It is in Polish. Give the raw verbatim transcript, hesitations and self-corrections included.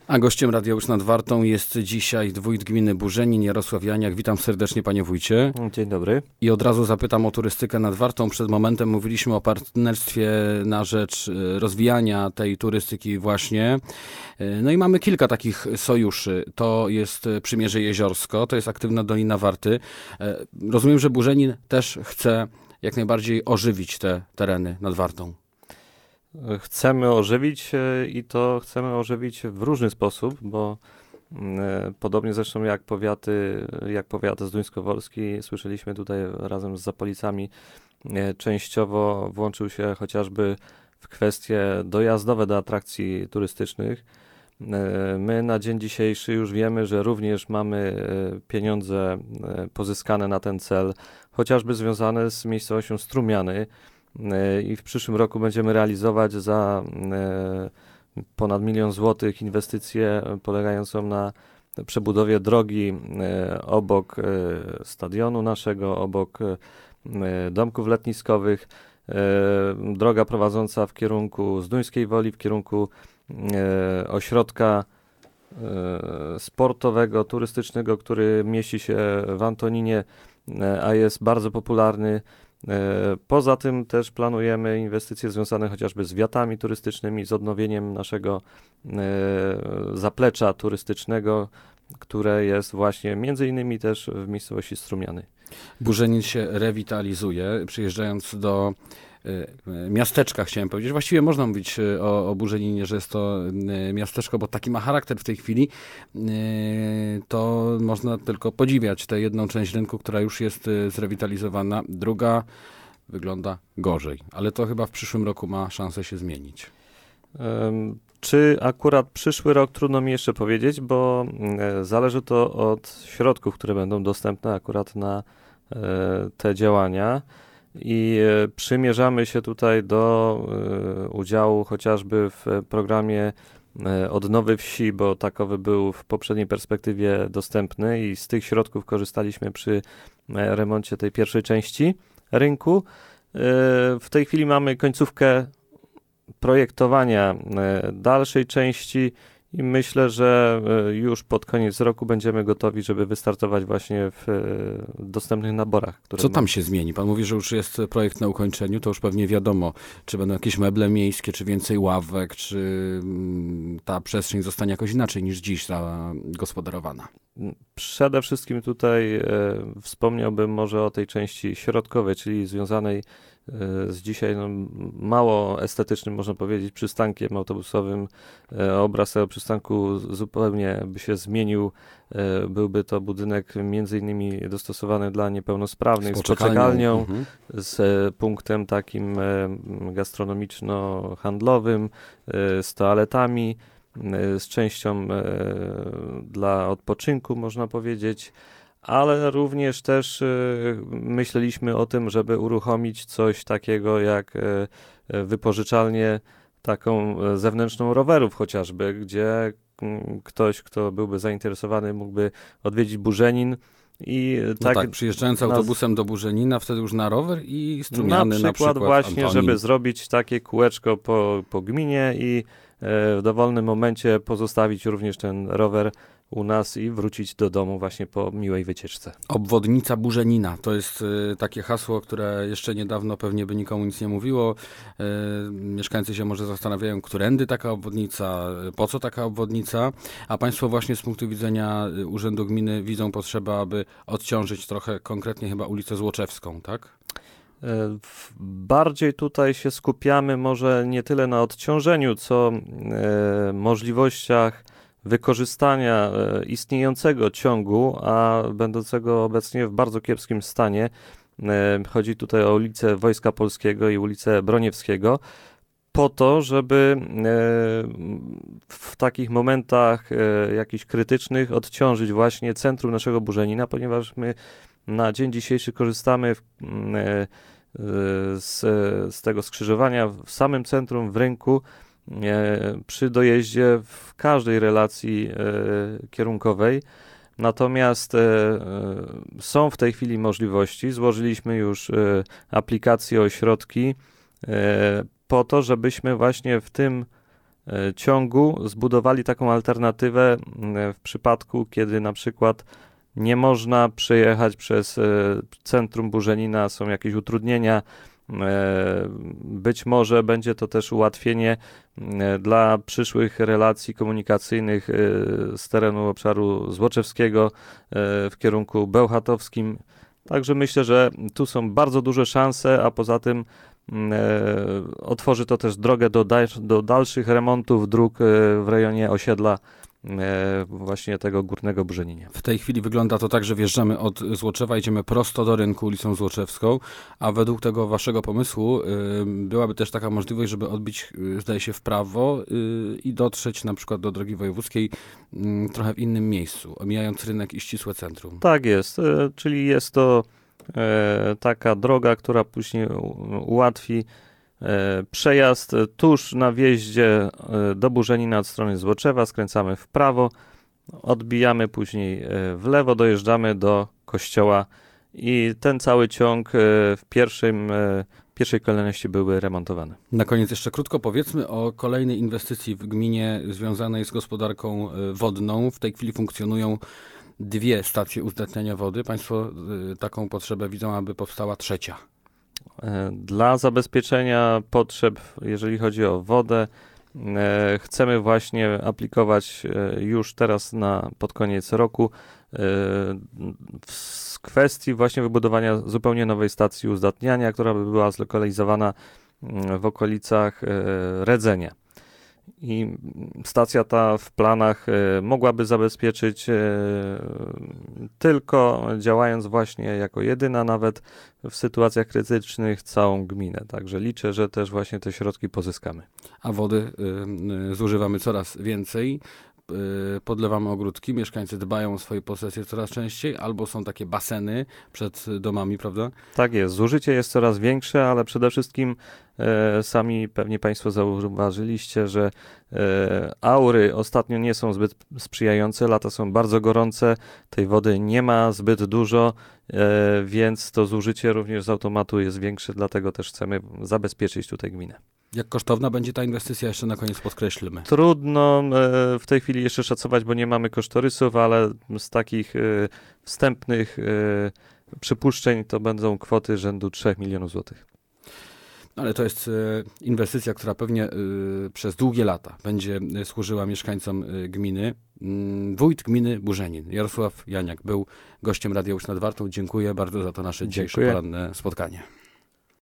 A gościem Radia Łódź nad Wartą jest dzisiaj wójt gminy Burzenin, Jarosław Janiak. Witam serdecznie, panie wójcie. Dzień dobry. I od razu zapytam o turystykę nad Wartą. Przed momentem mówiliśmy o partnerstwie na rzecz rozwijania tej turystyki właśnie. No i mamy kilka takich sojuszy. To jest Przymierze Jeziorsko, to jest Aktywna Dolina Warty. Rozumiem, że Burzenin też chce jak najbardziej ożywić te tereny nad Wartą. Chcemy ożywić i to chcemy ożywić w różny sposób, bo podobnie zresztą jak powiaty, jak powiat zduńskowolski, słyszeliśmy tutaj razem z Zapolicami, częściowo włączył się chociażby w kwestie dojazdowe do atrakcji turystycznych. My na dzień dzisiejszy już wiemy, że również mamy pieniądze pozyskane na ten cel, chociażby związane z miejscowością Strumiany, i w przyszłym roku będziemy realizować za ponad milion złotych inwestycję polegającą na przebudowie drogi obok stadionu naszego, obok domków letniskowych. Droga prowadząca w kierunku Zduńskiej Woli, w kierunku ośrodka sportowego, turystycznego, który mieści się w Antoninie, a jest bardzo popularny. Poza tym też planujemy inwestycje związane chociażby z wiatami turystycznymi, z odnowieniem naszego zaplecza turystycznego, które jest właśnie między innymi też w miejscowości Strumiany. Burzenin się rewitalizuje, przyjeżdżając do miasteczka, chciałem powiedzieć. Właściwie można mówić o, o Burzeninie, że jest to miasteczko, bo taki ma charakter w tej chwili, to można tylko podziwiać tę jedną część rynku, która już jest zrewitalizowana. Druga wygląda gorzej, ale to chyba w przyszłym roku ma szansę się zmienić. Um. Czy akurat przyszły rok, trudno mi jeszcze powiedzieć, bo zależy to od środków, które będą dostępne akurat na te działania i przymierzamy się tutaj do udziału chociażby w programie Odnowy Wsi, bo takowy był w poprzedniej perspektywie dostępny i z tych środków korzystaliśmy przy remoncie tej pierwszej części rynku. W tej chwili mamy końcówkę projektowania dalszej części i myślę, że już pod koniec roku będziemy gotowi, żeby wystartować właśnie w dostępnych naborach. Które Co tam się zmieni? Pan mówi, że już jest projekt na ukończeniu, to już pewnie wiadomo, czy będą jakieś meble miejskie, czy więcej ławek, czy ta przestrzeń zostanie jakoś inaczej niż dziś zagospodarowana. Przede wszystkim tutaj e, wspomniałbym może o tej części środkowej, czyli związanej z dzisiaj no, mało estetycznym, można powiedzieć, przystankiem autobusowym. E, obraz tego przystanku zupełnie by się zmienił. E, byłby to budynek między innymi dostosowany dla niepełnosprawnych, z, z poczekalnią, mhm. z e, punktem takim e, gastronomiczno-handlowym, e, z toaletami, e, z częścią e, dla odpoczynku, można powiedzieć. Ale również też y, myśleliśmy o tym, żeby uruchomić coś takiego jak y, wypożyczalnię taką zewnętrzną rowerów chociażby, gdzie y, ktoś, kto byłby zainteresowany, mógłby odwiedzić Burzenin. I tak, no tak, przyjeżdżając autobusem na, do Burzenina, wtedy już na rower i Strumiany na przykład, na przykład właśnie, Antonin. Żeby zrobić takie kółeczko po, po gminie i y, w dowolnym momencie pozostawić również ten rower u nas i wrócić do domu właśnie po miłej wycieczce. Obwodnica Burzenina to jest y, takie hasło, które jeszcze niedawno pewnie by nikomu nic nie mówiło. Y, mieszkańcy się może zastanawiają, którędy taka obwodnica, po co taka obwodnica, a państwo właśnie z punktu widzenia Urzędu Gminy widzą potrzebę, aby odciążyć trochę konkretnie chyba ulicę Złoczewską, tak? Bardziej tutaj się skupiamy może nie tyle na odciążeniu, co e, możliwościach wykorzystania e, istniejącego ciągu, a będącego obecnie w bardzo kiepskim stanie. E, chodzi tutaj o ulicę Wojska Polskiego i ulicę Broniewskiego, po to, żeby e, w takich momentach e, jakichś krytycznych odciążyć właśnie centrum naszego Burzenina, ponieważ my na dzień dzisiejszy korzystamy w, e, z, z tego skrzyżowania w samym centrum, w rynku, e, przy dojeździe w każdej relacji e, kierunkowej. Natomiast e, e, są w tej chwili możliwości, złożyliśmy już e, aplikację o środki e, po to, żebyśmy właśnie w tym ciągu zbudowali taką alternatywę w przypadku, kiedy na przykład nie można przejechać przez centrum Burzenina, są jakieś utrudnienia. Być może będzie to też ułatwienie dla przyszłych relacji komunikacyjnych z terenu obszaru złoczewskiego w kierunku bełchatowskim. Także myślę, że tu są bardzo duże szanse, a poza tym otworzy to też drogę do, dal- do dalszych remontów dróg w rejonie osiedla właśnie tego Górnego Burzeninie. W tej chwili wygląda to tak, że wjeżdżamy od Złoczewa, idziemy prosto do rynku ulicą Złoczewską, a według tego waszego pomysłu y, byłaby też taka możliwość, żeby odbić, y, zdaje się, w prawo y, i dotrzeć na przykład do drogi wojewódzkiej y, trochę w innym miejscu, omijając rynek i ścisłe centrum. Tak jest, y, czyli jest to y, taka droga, która później u- ułatwi przejazd tuż na wjeździe do Burzenina od strony Złoczewa, skręcamy w prawo, odbijamy później w lewo, dojeżdżamy do kościoła i ten cały ciąg w pierwszym, pierwszej kolejności były remontowane. Na koniec jeszcze krótko powiedzmy o kolejnej inwestycji w gminie związanej z gospodarką wodną. W tej chwili funkcjonują dwie stacje uzdatniania wody. Państwo taką potrzebę widzą, aby powstała trzecia. Dla zabezpieczenia potrzeb, jeżeli chodzi o wodę, chcemy właśnie aplikować już teraz na pod koniec roku w kwestii właśnie wybudowania zupełnie nowej stacji uzdatniania, która by była zlokalizowana w okolicach Redzenia. I stacja ta w planach mogłaby zabezpieczyć tylko działając właśnie jako jedyna nawet w sytuacjach krytycznych całą gminę. Także liczę, że też właśnie te środki pozyskamy. A wody y, y, zużywamy coraz więcej. Y, podlewamy ogródki, mieszkańcy dbają o swoje posesje coraz częściej, albo są takie baseny przed domami, prawda? Tak jest, zużycie jest coraz większe, ale przede wszystkim e, sami pewnie Państwo zauważyliście, że e, aury ostatnio nie są zbyt sprzyjające, lata są bardzo gorące, tej wody nie ma zbyt dużo, e, więc to zużycie również z automatu jest większe, dlatego też chcemy zabezpieczyć tutaj gminę. Jak kosztowna będzie ta inwestycja, jeszcze na koniec podkreślmy. Trudno e, w tej chwili jeszcze szacować, bo nie mamy kosztorysów, ale z takich e, wstępnych e, przypuszczeń to będą kwoty rzędu trzech milionów złotych. Ale to jest e, inwestycja, która pewnie e, przez długie lata będzie e, służyła mieszkańcom e, gminy. Mm, wójt gminy Burzenin, Jarosław Janiak, był gościem Radia Łódź nad Wartą. Dziękuję bardzo za to nasze dzisiejsze Dziękuję. poranne spotkanie.